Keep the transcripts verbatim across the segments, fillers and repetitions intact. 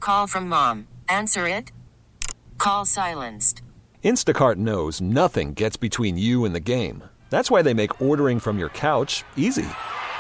Call from mom. Answer it. Call silenced. Instacart knows nothing gets between you and the game. That's why they make ordering from your couch easy.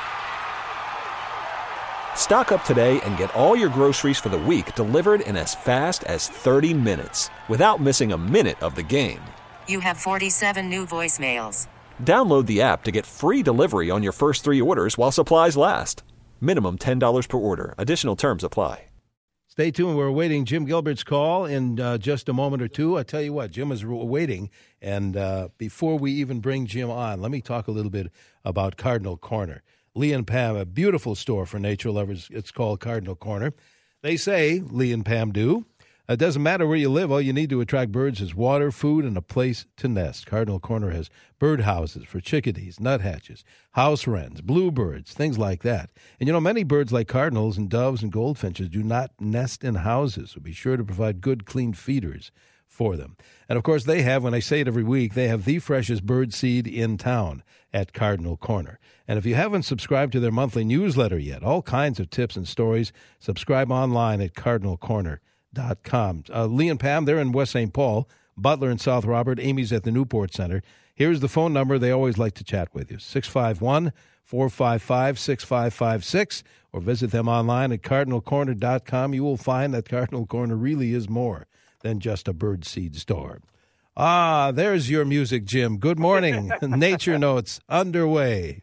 Stock up today and get all your groceries for the week delivered in as fast as thirty minutes without missing a minute of the game. You have forty-seven new voicemails. Download the app to get free delivery on your first three orders while supplies last. Minimum ten dollars per order. Additional terms apply. Stay tuned. We're awaiting Jim Gilbert's call in uh, just a moment or two. I tell you what, Jim is waiting. And uh, before we even bring Jim on, let me talk a little bit about Cardinal Corner. Lee and Pam, a beautiful store for nature lovers. It's called Cardinal Corner. They say, Lee and Pam do, it doesn't matter where you live. All you need to attract birds is water, food, and a place to nest. Cardinal Corner has bird houses for chickadees, nuthatches, house wrens, bluebirds, things like that. And, you know, many birds like cardinals and doves and goldfinches do not nest in houses, so be sure to provide good, clean feeders for them. And, of course, they have, when I say it every week, they have the freshest bird seed in town at Cardinal Corner. And if you haven't subscribed to their monthly newsletter yet, all kinds of tips and stories, subscribe online at cardinal corner dot com. Uh, Lee and Pam, they're in West Saint Paul. Butler and South Robert. Amy's at the Newport Center. Here's the phone number. They always like to chat with you, six five one, four five five, six five five six, or visit them online at cardinal corner dot com. You will find that Cardinal Corner really is more than just a bird seed store. Ah, there's your music, Jim. Good morning. Nature Notes underway.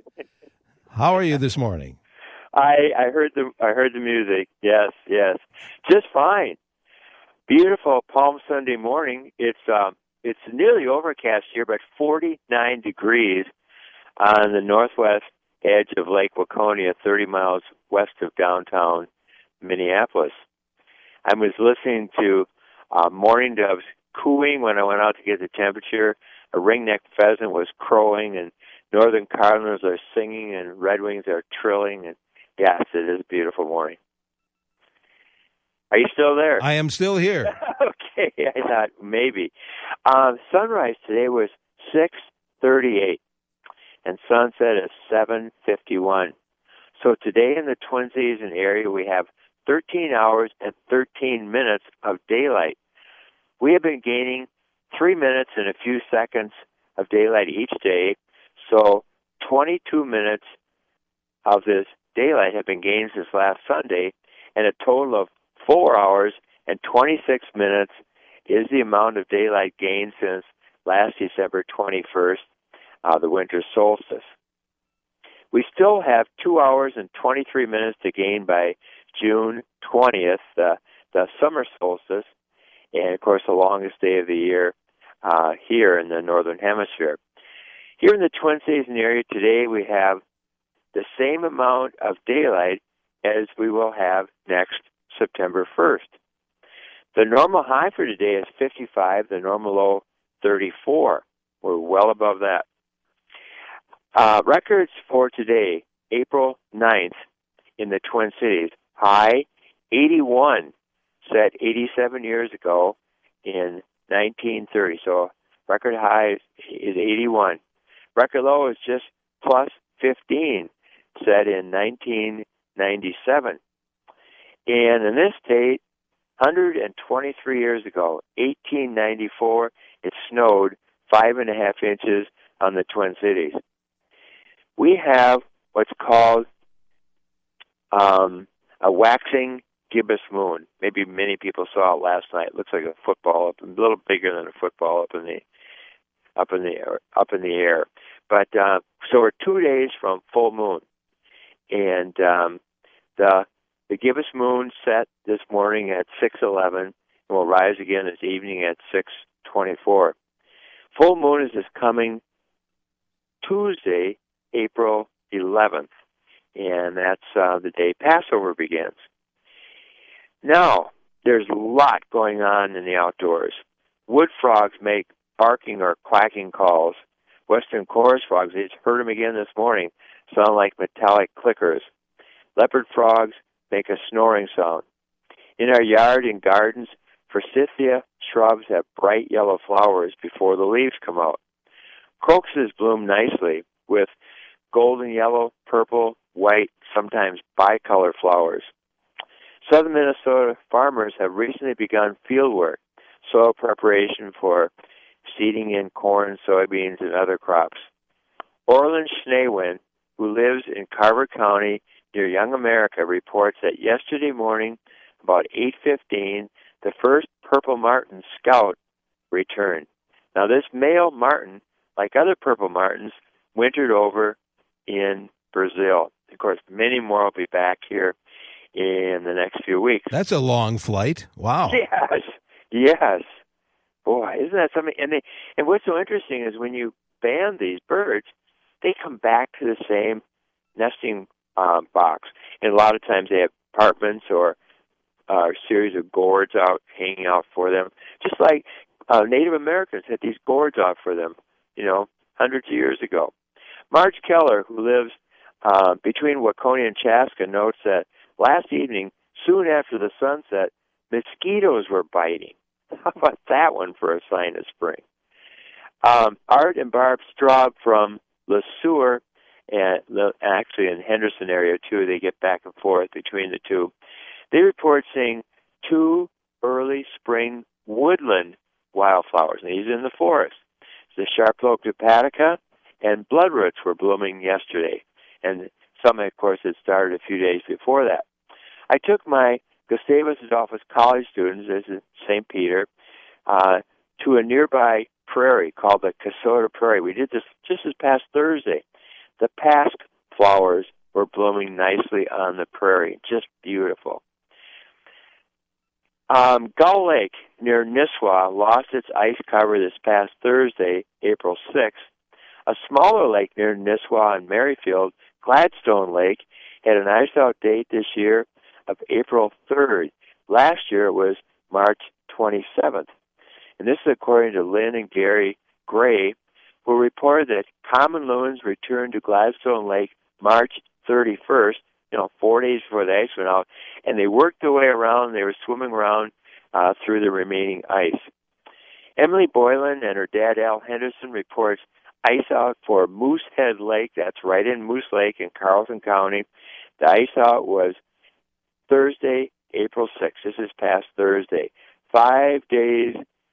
How are you this morning? I, I heard the I heard the music. Yes, yes, just fine. Beautiful Palm Sunday morning. It's um it's nearly overcast here, but forty-nine degrees on the northwest edge of Lake Waconia, thirty miles west of downtown Minneapolis. I was listening to uh, mourning doves cooing when I went out to get the temperature. A ring-necked pheasant was crowing, and northern cardinals are singing, and redwings are trilling, and yes, it is a beautiful morning. Are you still there? I am still here. Okay, I thought maybe. Um, sunrise today was six thirty-eight, and sunset is seven fifty-one. So today in the Twin Cities area, we have thirteen hours and thirteen minutes of daylight. We have been gaining three minutes and a few seconds of daylight each day, so twenty-two minutes of this daylight have been gained since last Sunday, and a total of four hours and twenty-six minutes is the amount of daylight gained since last December twenty-first, uh, the winter solstice. We still have two hours and twenty-three minutes to gain by June twentieth, uh, the summer solstice, and, of course, the longest day of the year uh, here in the Northern Hemisphere. Here in the Twin Cities area today, we have the same amount of daylight as we will have next September first. The normal high for today is fifty-five, the normal low thirty-four. We're well above that. Uh, records for today, April ninth, in the Twin Cities. High, eighty-one, set eighty-seven years ago in nineteen thirty. So record high is eighty-one. Record low is just plus fifteen, set in nineteen ninety-seven. And in this state, one hundred twenty-three years ago, eighteen ninety-four, it snowed five and a half inches on the Twin Cities. We have what's called um, a waxing gibbous moon. Maybe many people saw it last night. It looks like a football, up, a little bigger than a football up in the up in the air, up in the air. But uh, so we're two days from full moon, and um, the the gibbous moon set this morning at six eleven and will rise again this evening at six twenty-four. Full moon is this coming Tuesday, April eleventh, and that's uh, the day Passover begins. Now, there's a lot going on in the outdoors. Wood frogs make barking or quacking calls. Western chorus frogs, I just heard them again this morning, sound like metallic clickers. Leopard frogs make a snoring sound. In our yard and gardens, forsythia shrubs have bright yellow flowers before the leaves come out. Crocuses bloom nicely with golden yellow, purple, white, sometimes bicolor flowers. Southern Minnesota farmers have recently begun field work, soil preparation for seeding in corn, soybeans, and other crops. Orland Schneewin, who lives in Carver County near Young America, reports that yesterday morning, about eight fifteen, the first purple martin scout returned. Now, this male martin, like other purple martins, wintered over in Brazil. Of course, many more will be back here in the next few weeks. That's a long flight. Wow. Yes, yes. Boy, isn't that something? And they, and what's so interesting is when you ban these birds, they come back to the same nesting um, box. And a lot of times they have apartments or uh, a series of gourds out hanging out for them, just like uh, Native Americans had these gourds out for them, you know, hundreds of years ago. Marge Keller, who lives uh, between Waconia and Chaska, notes that last evening, soon after the sunset, mosquitoes were biting. How about that one for a sign of spring? Um, Art and Barb Straub from Le Sueur, and actually in Henderson area too, they get back and forth between the two. They report seeing two early spring woodland wildflowers, and these are in the forest. The Sharp-Lobe hepatica and bloodroots were blooming yesterday, and some, of course, had started a few days before that. I took my Gustavus Adolphus College students, this is Saint Peter, uh, to a nearby prairie called the Kasota Prairie. We did this just this past Thursday. The pasque flowers were blooming nicely on the prairie, just beautiful. Um, Gull Lake near Nisswa lost its ice cover this past Thursday, April sixth. A smaller lake near Nisswa and Merrifield, Gladstone Lake, had an ice-out date this year of April third. Last year it was March twenty-seventh. And this is according to Lynn and Gary Gray, who reported that common loons returned to Gladstone Lake March thirty-first, you know, four days before the ice went out, and they worked their way around. They were swimming around uh, through the remaining ice. Emily Boylan and her dad, Al Henderson, reports ice out for Moosehead Lake. That's right in Moose Lake in Carlton County. The ice out was Thursday, April sixth. This is past Thursday. Five days,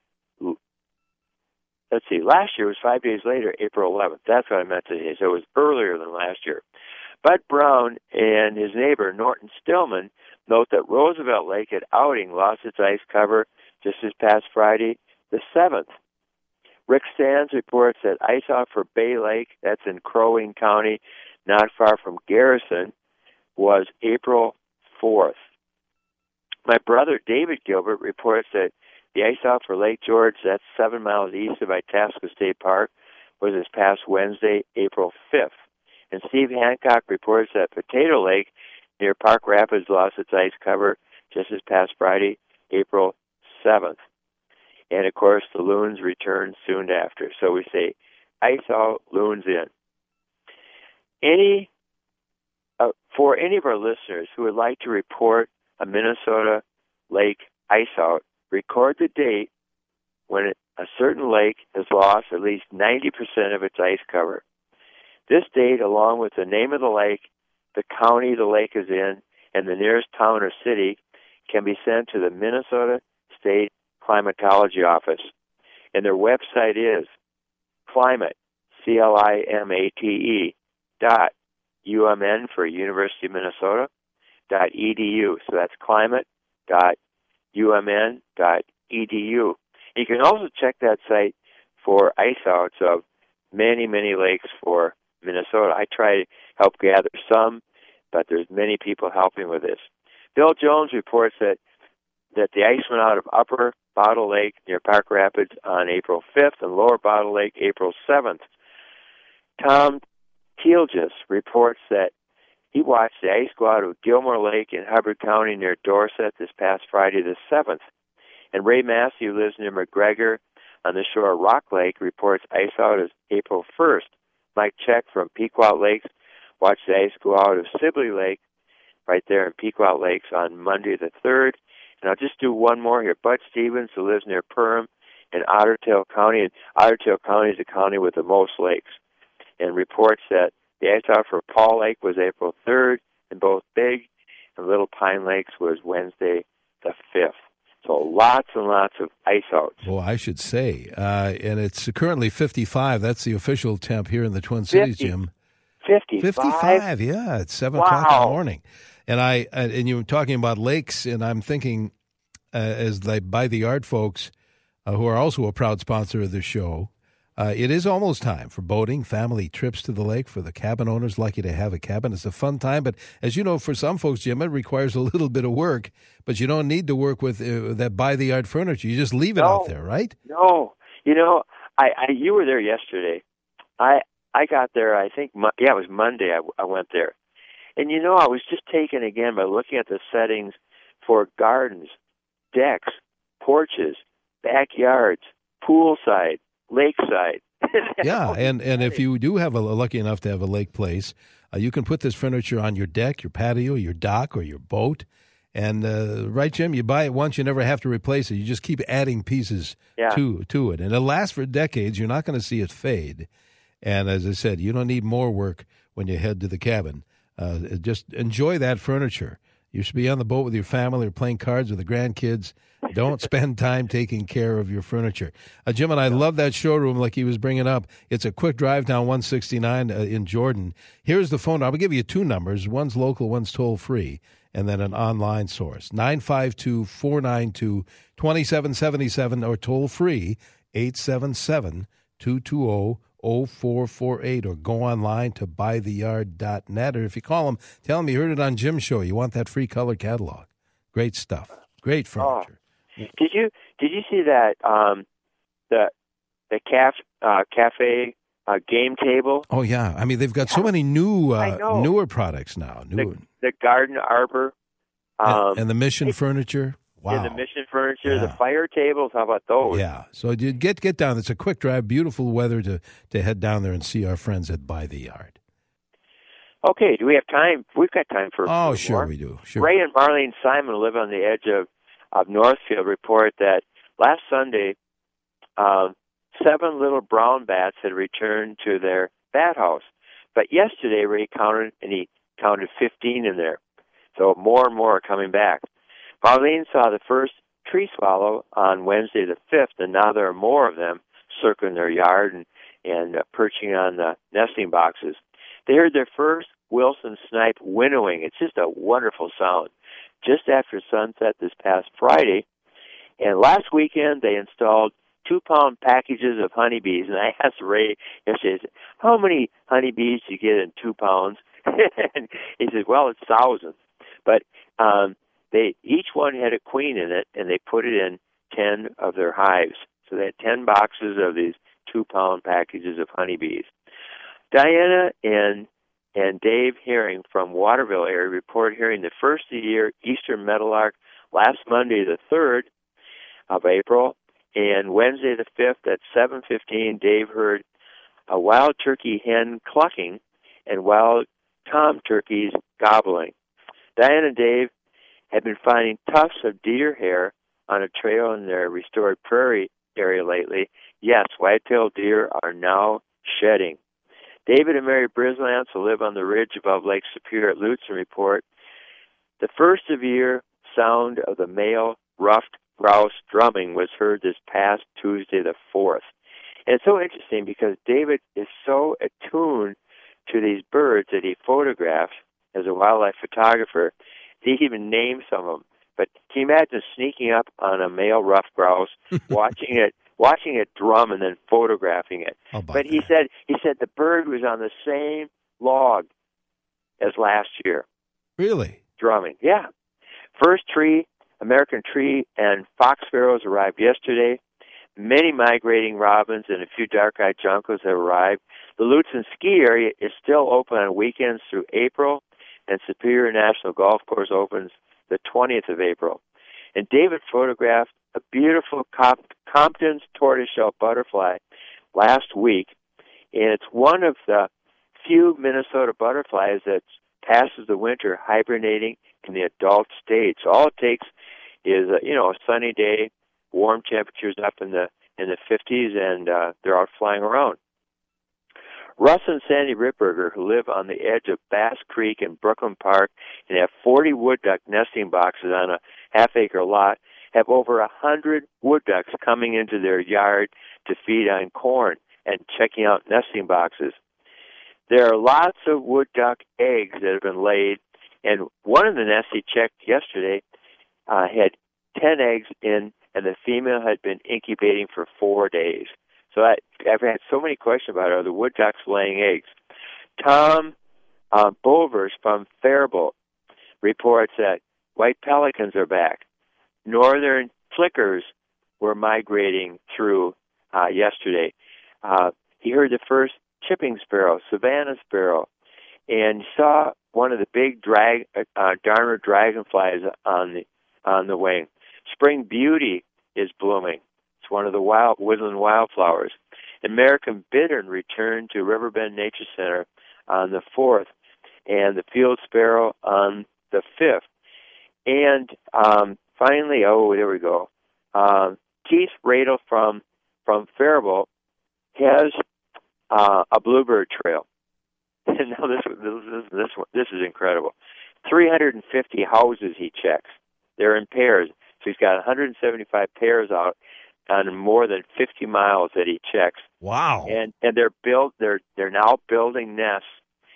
let's see, last year was five days later, April eleventh. That's what I meant to say. So it was earlier than last year. Bud Brown and his neighbor, Norton Stillman, note that Roosevelt Lake at Outing lost its ice cover just this past Friday, the seventh. Rick Sands reports that ice out for Bay Lake, that's in Crow Wing County, not far from Garrison, was April fourth. My brother, David Gilbert, reports that the ice out for Lake George, that's seven miles east of Itasca State Park, was this past Wednesday, April fifth. And Steve Hancock reports that Potato Lake near Park Rapids lost its ice cover just this past Friday, April seventh. And, of course, the loons return soon after. So we say, ice out, loons in. Any, uh, for any of our listeners who would like to report a Minnesota lake ice out, record the date when it, a certain lake has lost at least ninety percent of its ice cover. This date, along with the name of the lake, the county the lake is in, and the nearest town or city, can be sent to the Minnesota State Climatology Office. And their website is climate, C L I M A T E, dot U M N for University of Minnesota, dot E D U. So that's climate, dot U M N, dot E D U. You can also check that site for ice outs of many, many lakes for Minnesota. I try to help gather some, but there's many people helping with this. Bill Jones reports that that the ice went out of Upper Bottle Lake near Park Rapids on April fifth and Lower Bottle Lake April seventh. Tom Tealgis reports that he watched the ice go out of Gilmore Lake in Hubbard County near Dorset this past Friday the seventh. And Ray Massey, who lives near McGregor on the shore of Rock Lake, reports ice out is April first. Mike Check from Pequot Lakes watched the ice go out of Sibley Lake right there in Pequot Lakes on Monday the third. And I'll just do one more here. Bud Stevens, who lives near Perham in Otter Tail County, and Otter Tail County is the county with the most lakes, and reports that the ice out for Paul Lake was April third, and both Big and Little Pine Lakes was Wednesday the fifth. So lots and lots of ice outs. Well, I should say. Uh, and it's currently fifty-five. That's the official temp here in the Twin Cities, fifty, Jim. fifty-five? fifty-five, yeah. It's seven wow. o'clock in the morning. And I and you were talking about lakes, and I'm thinking, uh, as they By the Yard folks, uh, who are also a proud sponsor of the show, uh, it is almost time for boating, family trips to the lake for the cabin owners lucky to have a cabin. It's a fun time, but as you know, for some folks, Jim, it requires a little bit of work, but you don't need to work with uh, that By the Yard furniture. You just leave it no, out there, right? No. You know, I, I you were there yesterday. I I got there, I think, yeah, it was Monday I, I went there. And, you know, I was just taken again by looking at the settings for gardens, decks, porches, backyards, poolside, lakeside. Yeah, and, and if you do have a lucky enough to have a lake place, uh, you can put this furniture on your deck, your patio, your dock, or your boat. And, uh, right, Jim, you buy it once, you never have to replace it. You just keep adding pieces yeah. to to it. And it'll last for decades. You're not going to see it fade. And as I said, you don't need more work when you head to the cabin. Uh, just enjoy that furniture. You should be on the boat with your family or playing cards with the grandkids. Don't spend time taking care of your furniture. Uh, Jim, and I love that showroom like he was bringing up. It's a quick drive down one sixty-nine uh, in Jordan. Here's the phone. I'll give you two numbers. One's local, one's toll-free, and then an online source. nine five two, four nine two, two seven seven seven or toll-free eight seven seven, two two zero, zero four four eight or go online to buy the yard dot net. Or if you call them, tell them you heard it on Jim's show. You want that free color catalog. Great stuff. Great furniture. Oh. Did you did you see that um, the the caf, uh, cafe uh, game table? Oh yeah, I mean they've got so many new uh, know. newer products now. New The, the garden arbor um, and, and the Mission it, furniture. Wow. Yeah, the Mission furniture, yeah. the fire tables. How about those? Yeah. So you get get down. It's a quick drive. Beautiful weather to to head down there and see our friends at By the Yard. Okay. Do we have time? We've got time for. Oh, for sure more. we do. Sure. Ray and Marlene Simon live on the edge of. of Northfield report that last Sunday, um, seven little brown bats had returned to their bat house. But yesterday, Ray counted, and he counted fifteen in there. So more and more are coming back. Marlene saw the first tree swallow on Wednesday the fifth, and now there are more of them circling their yard and, and uh, perching on the nesting boxes. They heard their first Wilson snipe winnowing. It's just a wonderful sound. Just after sunset this past Friday. And last weekend, they installed two-pound packages of honeybees. And I asked Ray yesterday, how many honeybees do you get in two pounds? And he said, well, it's thousands. But um, they each one had a queen in it, and they put it in ten of their hives. So they had ten boxes of these two-pound packages of honeybees. Diana and and Dave Herring from Waterville area report hearing the first of the year eastern meadowlark last Monday the third of April, and Wednesday the fifth at seven fifteen, Dave heard a wild turkey hen clucking and wild tom turkeys gobbling. Diane and Dave had been finding tufts of deer hair on a trail in their restored prairie area lately. Yes, white-tailed deer are now shedding. David and Mary Brislance, who live on the ridge above Lake Superior at Lutsen, report the first of year sound of the male ruffed grouse drumming was heard this past Tuesday the fourth. And it's so interesting because David is so attuned to these birds that he photographs as a wildlife photographer. He even named some of them. But can you imagine sneaking up on a male ruffed grouse, watching it, watching it drum, and then photographing it? But he that. said he said the bird was on the same log as last year. Really? Drumming, yeah. First tree, American tree, and fox sparrows arrived yesterday. Many migrating robins and a few dark-eyed juncos have arrived. The Lutsen ski area is still open on weekends through April, and Superior National Golf Course opens the twentieth of April. And David photographed a beautiful Comp- Compton's tortoiseshell butterfly last week, and it's one of the few Minnesota butterflies that passes the winter hibernating in the adult stage. So all it takes is a, you know a sunny day, warm temperatures up in the in the fifties, and uh, they're out flying around. Russ and Sandy Ripberger, who live on the edge of Bass Creek in Brooklyn Park and have forty wood duck nesting boxes on a half-acre lot, have over one hundred wood ducks coming into their yard to feed on corn and checking out nesting boxes. There are lots of wood duck eggs that have been laid, and one of the nests he checked yesterday uh, had ten eggs in, and the female had been incubating for four days. So I, I've had so many questions about, are the wood ducks laying eggs? Tom uh, Bovers from Faribault reports that white pelicans are back. Northern flickers were migrating through uh, yesterday. Uh, he heard the first chipping sparrow, Savannah sparrow, and saw one of the big drag, uh, Darner dragonflies on the on the wing. Spring beauty is blooming. It's one of the wild woodland wildflowers. American bittern returned to Riverbend Nature Center on the fourth, and the field sparrow on the fifth. And um, finally, oh, there we go. Um, Keith Radel from from Faribault has uh, a bluebird trail. And now this this this this is incredible. three hundred fifty houses he checks. They're in pairs. So he's got one hundred seventy-five pairs out on more than fifty miles that he checks. Wow! And and they're built. They're they're now building nests,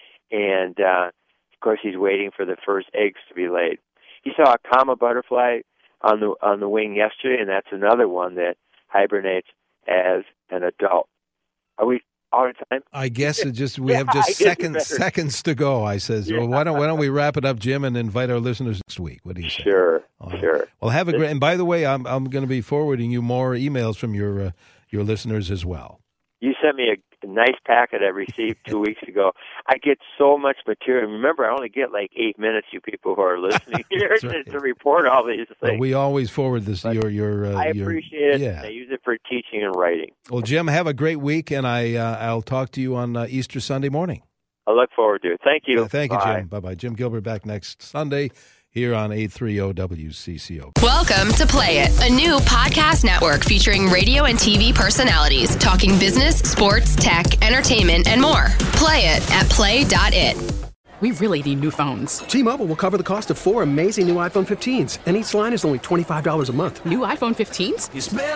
and uh, of course he's waiting for the first eggs to be laid. He saw a comma butterfly on the on the wing yesterday, and that's another one that hibernates as an adult. Are we all the time? I guess it just we Yeah, have just I guess seconds better. seconds to go. I says, Yeah. well, why don't why don't we wrap it up, Jim, and invite our listeners next week? What do you say? Sure, All right. sure. Well, have a great. And by the way, I'm I'm going to be forwarding you more emails from your uh, your listeners as well. You sent me a nice packet I received two weeks ago. I get so much material. Remember, I only get like eight minutes, you people who are listening here, right. to, to report all these things. Well, we always forward this But your your. Uh, I your, appreciate it. Yeah. I use it for teaching and writing. Well, Jim, have a great week, and I uh, I'll talk to you on uh, Easter Sunday morning. I look forward to it. Thank you. Uh, thank you, Bye. Jim. Bye bye. Jim Gilbert back next Sunday here on eight thirty W C C O. Welcome to Play It, a new podcast network featuring radio and T V personalities talking business, sports, tech, entertainment, and more. Play it at play dot it. We really need new phones. T-Mobile will cover the cost of four amazing new iPhone fifteens, and each line is only twenty-five dollars a month. New iPhone fifteens?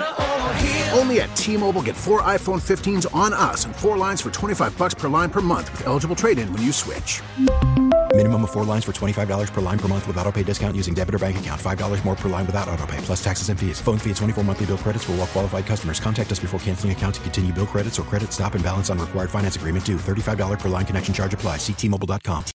Only at T-Mobile, get four iPhone fifteens on us and four lines for twenty-five bucks per line per month with eligible trade-in when you switch. Minimum of four lines for twenty-five dollars per line per month with autopay discount using debit or bank account. five dollars more per line without autopay, plus taxes and fees. Phone fee at twenty-four monthly bill credits for well-qualified customers. Contact us before canceling account to continue bill credits or credit stop and balance on required finance agreement due. thirty-five dollars per line connection charge applies. See T Mobile dot com.